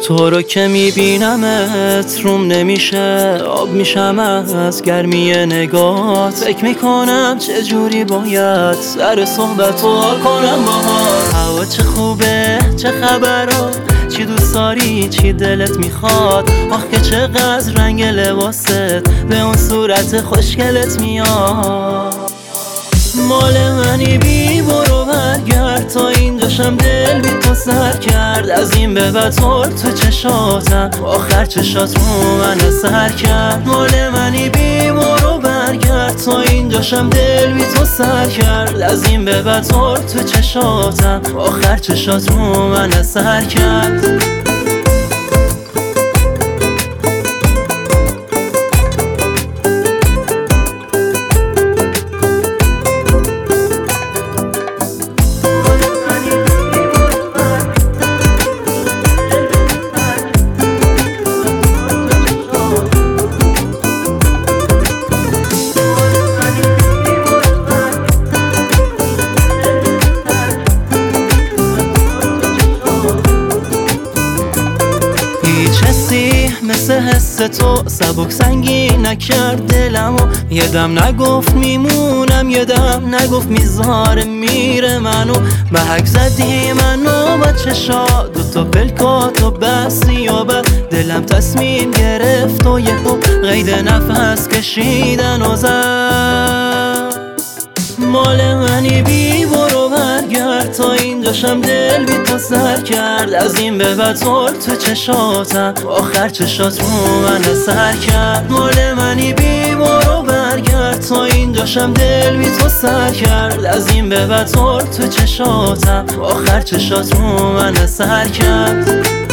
تو رو که میبینمت روم نمیشه، آب میشم از گرمی نگات. فکر میکنم چجوری باید سر صحبت رو کنم باهات. هوا چه خوبه، چه خبرها، چی دوست داری، چی دلت میخواد. آخ که چقدر رنگ لباست به اون صورت خوشگلت میاد. مال منی بی برو برگرد، تا اینجاشم دل بی تو سر کرد. از این به بعد تو چشاتم، آخر چشات رو من سر کرد. مال منی بی برو برگرد، تا اینجاشم دل بی تو سر کرد. از این به بعد تو چشاتم، آخر چشات رو من سر کرد. مثل حس تو سبک سنگی نکرد دلمو. یه دم نگفت میمونم، یه دم نگفت میذاره میره منو. محک زدی منو با چشا، دوتا پلکاتو بستی و بعد دلم تصمیم گرفت و یهو قید نفس کشیدن و زد. مال منی بی برو برگرد، تا اینجاشم دل بی تو سر کرد. از این به بعد تو چشاتم، آخر چشات رو من سر کرد. مال منی بی برو برگرد، تا اینجاشم دل بی تو سر کرد. از این به بعد تو چشاتم، آخر چشات رو من سر کرد.